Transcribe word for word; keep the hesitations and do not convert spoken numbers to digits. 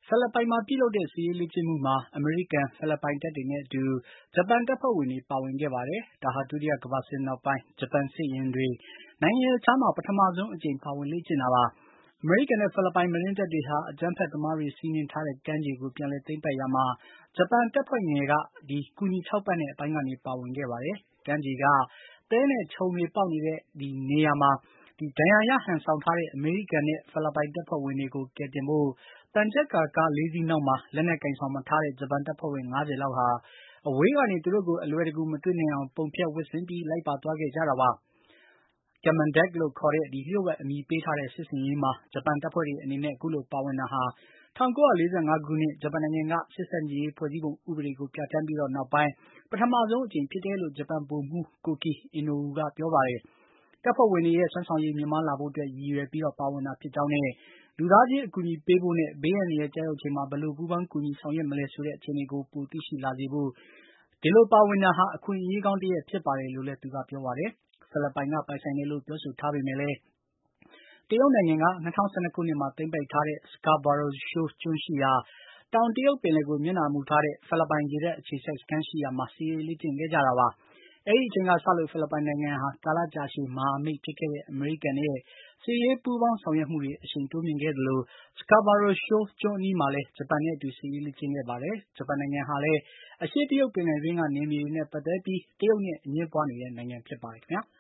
ဖိလစ်ပိုင်မှာပြုလုပ်တဲ့စစ်ရေးလေ့ကျင့်မှုမှာအမေရိကန်ဖိလစ်ပိုင်တပ်တွေနဲ့အတူဂျပန်တပ်ဖွဲ့ဝင်တွေပါဝင်ခဲ့ပါတယ်။ဒါဟာဒုတိယကမ္ဘာစစ်နောက်ပိုင်းဂျပန်စစ်ယာဉ်တွေနိုင်ငံရပ်ခြားမှာပထမဆုံးအကြိမ်ပါဝင်လေ့ကျင့်တာပါ။အမေရိကန်နဲ့ဖိလစ်ပိုင်မရင်းတပ်တွေဟာအကြမ်းဖက်သမားတွေစီးနင်းထားတဲ့ကမ်းခြေကိုပြန်လည်သိမ်းပိုက်ရာမှာဂျပန်တပ်ဖွဲ့ငယ်ကဒီကူညီထောက်ပံ့တဲ့အပိုင်းကနေပါဝင်ခဲ့ပါတယ်။ကမ်းခြေကသဲနဲ့ခြုံတွေပေါက်နေတဲ့ဒီနေရာမှာဒီဒဏ်ရာရဟန်ဆောင်ထားတဲ့အမေရိကန်နဲ့ဖိလစ်ပိုင်တပ်ဖွဲ့ဝင်တွေကိုကယ်တင်ဖို့သံချပ်ကာကားလေးစီးနောက်မှာလက်နက်ကိုင်ဆောင်မထားတဲ့ဂျပန်တပ်ဖွဲ့ဝင်၅၀လောက်ဟာအဝေးကနေသူတို့ကိုအလွယ်တကူမတွေ့နိုင်အောင်ပုံဖြတ်ဝတ်ဆင်ပြီးလိုက်ပါသွားခဲ့ကြတာပါ။ Cammandag လို့ခေါ်တဲ့ဒီလျှို့ဝှက်အမည်ပေးထားတဲ့စစ်ဆင်ရေးမှာဂျပန်တပ်ဖွဲ့တွေအနေနဲ့အခုလိုပါဝင်တာဟာ၁၉၄၅ခုနှစ်ဂျပန်နိုင်ငံကစစ်ဆန့်ကျင်ရေးဖွဲ့စည်းပုံဥပဒေကိုပြဋ္ဌာန်းပြီးနောက်ပိုင်းပထမဆုံးအကြိမ်ဖြစ်တယ်လို့ဂျပန်ဗိုလ်မှူး Koki Inoue ကပြောပါတယ်။တပ်ဖွဲ့ဝင်တွေရဲ့စွမ်းဆောင်ရည်မြင့်မားလာဖို့အတွက်ရည်ရွယ်ပြီးပါဝင်တာဖြစ်ကြောင်းနဲ့လူသားချင်းအကူအညီပေးဖို့နဲ့ဘေးအန္တရာယ်ကျရောက်ချိန်မှာဘယ်လိုပူးပေါင်းကူညီဆောင်ရွက်မလဲဆိုတဲ့အခြေအနေကိုပိုသိရှိလာစေဖို့ဒီလိုပါဝင်တာဟာအခွင့်အရေးကောင်းတရပ်ဖြစ်ပါတယ်လို့လည်းသူကပြောပါတယ်။ဖိလစ်ပိုင်ကပိုင်ဆိုင်တယ်လို့ပြောဆိုထားပေမဲ့လည်းတရုတ်နိုင်ငံက၂၀၁၂ခုနှစ်မှာသိမ်းပိုက်ထားတဲ့ Scarborough Shoal ကျွန်းရှိရာတောင်တရုတ်ပင်လယ်ကိုမျက်နှာမူထားတဲ့ဖိလစ်ပိုင်ရေတပ်အခြေစိုက်စခန်းရှိရာမှာစစ်ရေးလေ့ကျင့်ခဲ့ကြတာပါ။အဲဒီအချိန်ကစလို့ဖိလစ်ပိုင်နိုင်ငံဟာကာလကြာရှည်မဟာမိတ်ဖြစ်ခဲ့တဲ့အမေရိကန်နဲ့စစ်ရေးပူးပေါင်းဆောင်ရွက်မှုတွေအရှိန်တိုးမြှင့်ခဲ့သလို Scarborough Shoal ကျွန်းအနီးမှာလည်းဂျပန်နဲ့အတူစစ်ရေးလေ့ကျင့်ခဲ့ပါတယ်။ဂျပန်နိုင်ငံဟာလည်းအရှေ့တရုတ်ပင်လယ်တွင်းကနယ်မြေတွေနဲ့ပတ်သက်ပြီးတရုတ်နဲ့အငြင်းပွားနေတဲ့နိုင်ငံဖြစ်ပါတယ်ခင်ဗျာ။